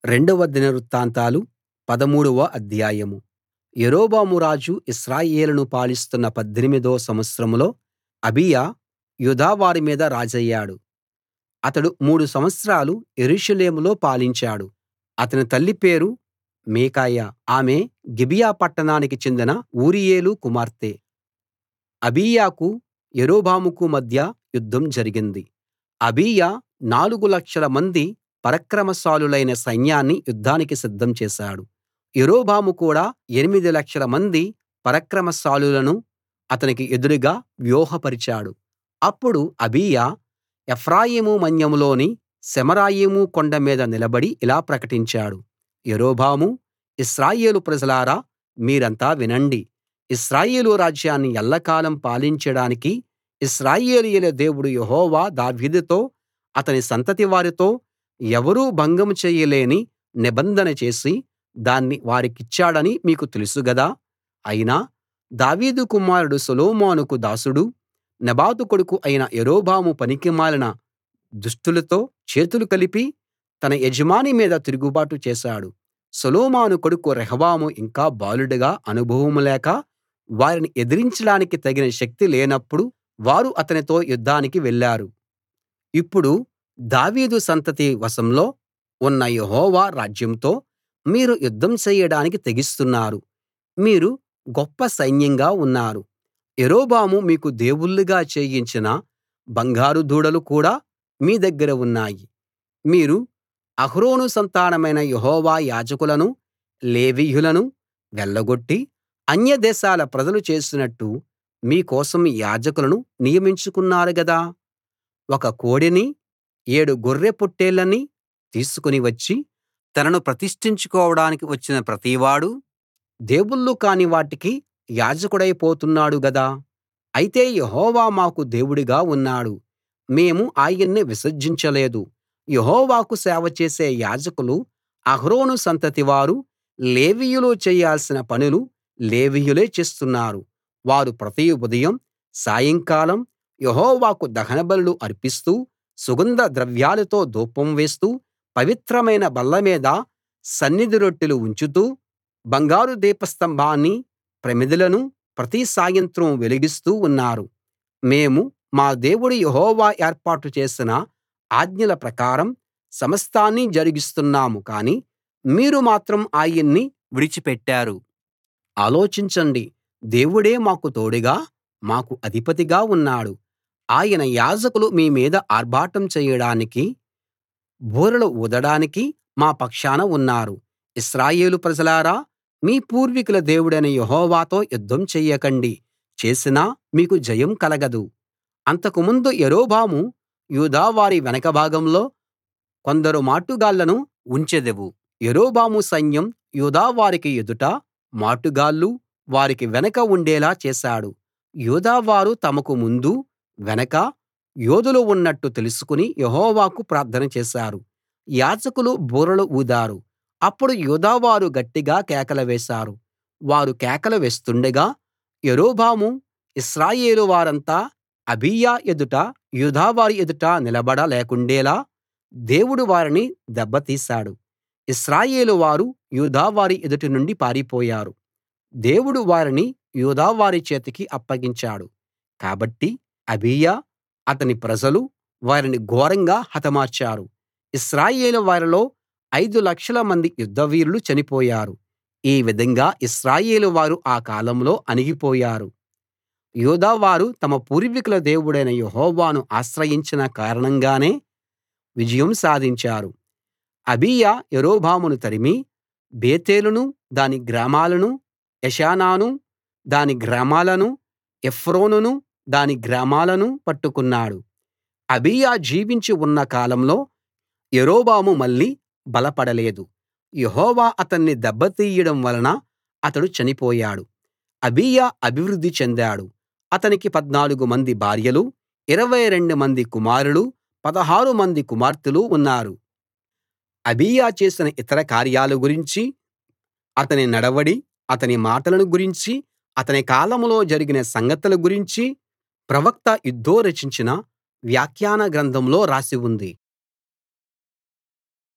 రెండవ దినవృత్తాంతాలు 13వ అధ్యాయం. యరొబాము రాజు ఇశ్రాయేలును పాలిస్తున్న 18దో సంవత్సరంలో అబీయా యూదా వారి మీద రాజయ్యాడు. అతడు 3 సంవత్సరాలు యెరూషలేములో పాలించాడు. అతని తల్లి పేరు మీకాయా. ఆమె గిబియా పట్టణానికి చెందిన ఊరీయేలు కుమార్తె. అబీయాకు యరొబాముకు మధ్య యుద్ధం జరిగింది. అబీయా 4,00,000 మంది పరాక్రమశాలులైన సైన్యాన్ని యుద్ధానికి సిద్ధం చేశాడు. యరొబాము కూడా 8,00,000 మంది పరాక్రమశాలులను అతనికి ఎదురుగా వ్యూహపరిచాడు. అప్పుడు అబీయా ఎఫ్రాయిము మన్యంలోని సెమరాయిము కొండ మీద నిలబడి ఇలా ప్రకటించాడు: యరొబాము, ఇశ్రాయేలు ప్రజలారా, మీరంతా వినండి. ఇశ్రాయేలు రాజ్యాన్ని ఎల్లకాలం పాలించడానికి ఇశ్రాయేలీయుల దేవుడు యెహోవా దావీదుతో అతని సంతతి వారితో ఎవరూ భంగం చేయలేని నిబంధన చేసి దాన్ని వారికిచ్చాడని మీకు తెలుసు గదా. అయినా దావీదు కుమారుడు సొలొమోనుకు దాసుడూ నెబాతు కొడుకు అయిన యరొబాము పనికిమాలిన దుష్టులతో చేతులు కలిపి తన యజమాని మీద తిరుగుబాటు చేశాడు. సొలొమోను కొడుకు రెహబాము ఇంకా బాలుడుగా అనుభవం లేక వారిని ఎదిరించడానికి తగిన శక్తి లేనప్పుడు వారు అతనితో యుద్ధానికి వెళ్లారు. ఇప్పుడు దావీదు సంతతి వశంలో ఉన్న యెహోవా రాజ్యంతో మీరు యుద్ధం చెయ్యడానికి తెగిస్తున్నారు. మీరు గొప్ప సైన్యంగా ఉన్నారు. యరొబాము మీకు దేవుళ్ళుగా చేయించిన బంగారు దూడలు కూడా మీ దగ్గర ఉన్నాయి. మీరు అహరోను సంతానమైన యెహోవా యాజకులను లేవీయులను వెళ్లగొట్టి అన్యదేశాల ప్రజలు చేసినట్టు మీ కోసం యాజకులను నియమించుకున్నారు గదా. ఒక కోడెనీ 7 గొర్రె పొట్టేళ్లనీ తీసుకుని వచ్చి తనను ప్రతిష్ఠించుకోవడానికి వచ్చిన ప్రతివాడూ దేవుళ్ళు కాని వాటికి యాజకుడైపోతున్నాడు గదా. అయితే యెహోవా మాకు దేవుడుగా ఉన్నాడు. మేము ఆయన్ని విసర్జించలేదు. యెహోవాకు సేవ చేసే యాజకులు అహరోను సంతతి వారు లేవీయులు చేయాల్సిన పనులు లేవీయులే చేస్తున్నారు. వారు ప్రతి ఉదయం సాయంకాలం యెహోవాకు దహనబలులు అర్పిస్తూ సుగంధ ద్రవ్యాలతో ధూపం వేస్తూ పవిత్రమైన బల్ల మీద సన్నిధి రొట్టెలు ఉంచుతూ బంగారు దీపస్తంభాన్నీ ప్రమిదెలను ప్రతి సాయంత్రం వెలిగిస్తూ ఉన్నారు. మేము మా దేవుడు యెహోవా ఏర్పాటు చేసిన ఆజ్ఞల ప్రకారం సమస్తాన్నీ జరిగిస్తున్నాము కానీ మీరు మాత్రం ఆయన్ని విడిచిపెట్టారు. ఆలోచించండి. దేవుడే మాకు తోడుగా మాకు అధిపతిగా ఉన్నాడు. ఆయన యాజకులు మీ మీద ఆర్భాటం చేయడానికి బూరలు ఊదడానికి మా పక్షాన ఉన్నారు. ఇశ్రాయేలు ప్రజలారా, మీ పూర్వీకుల దేవుడైన యెహోవాతో యుద్ధం చెయ్యకండి. చేసినా మీకు జయం కలగదు. అంతకుముందు యరొబాము యూదా వారి వెనక భాగంలో కొందరు మాటుగాళ్ళను ఉంచెదవు. యరొబాము సైన్యం యూదా వారికి ఎదుట మాటుగాళ్ళు వారికి వెనక ఉండేలా చేశాడు. యూదా వారు తమకు ముందు వెనక యోధులు ఉన్నట్టు తెలుసుకుని యెహోవాకు ప్రార్థన చేశారు. యాజకులు బూరలు ఊదారు. అప్పుడు యూదావారు గట్టిగా కేకలు వేశారు. వారు కేకలు వేస్తుండగా యరొబాము ఇశ్రాయేలు వారంతా అబీయా ఎదుట యూదావారి ఎదుట నిలబడ లేకుండేలా దేవుడు వారిని దెబ్బతీశాడు. ఇశ్రాయేలు వారు యూదావారి ఎదుట నుండి పారిపోయారు. దేవుడు వారిని యూదావారి చేతికి అప్పగించాడు. కాబట్టి అబీయా అతని ప్రజలు వారిని ఘోరంగా హతమార్చారు. ఇశ్రాయేలు వారిలో 5,00,000 మంది యుద్ధవీరులు చనిపోయారు. ఈ విధంగా ఇశ్రాయేలు వారు ఆ కాలంలో అణిగిపోయారు. యూదా వారు తమ పూర్వీకుల దేవుడైన యెహోవాను ఆశ్రయించిన కారణంగానే విజయం సాధించారు. అబీయా యరొబామును తరిమి బేతేలును దాని గ్రామాలనూ యెషానాను దాని గ్రామాలనూ ఎఫ్రోనును దాని గ్రామాలనూ పట్టుకున్నాడు. అబీయా జీవించి ఉన్న కాలంలో యరొబాము మళ్ళీ బలపడలేదు. యెహోవా అతన్ని దెబ్బతీయడం వలన అతడు చనిపోయాడు. అబీయా అభివృద్ధి చెందాడు. అతనికి 14 మంది భార్యలు, 22 మంది కుమారులు, 16 మంది కుమార్తెలు ఉన్నారు. అబీయా చేసిన ఇతర కార్యాల గురించి, అతని నడవడి, అతని మాటలను గురించి, అతని కాలంలో జరిగిన సంగతుల గురించి ప్రవక్త ఇద్దో రచించిన వ్యాఖ్యాన గ్రంథంలో రాసి ఉంది.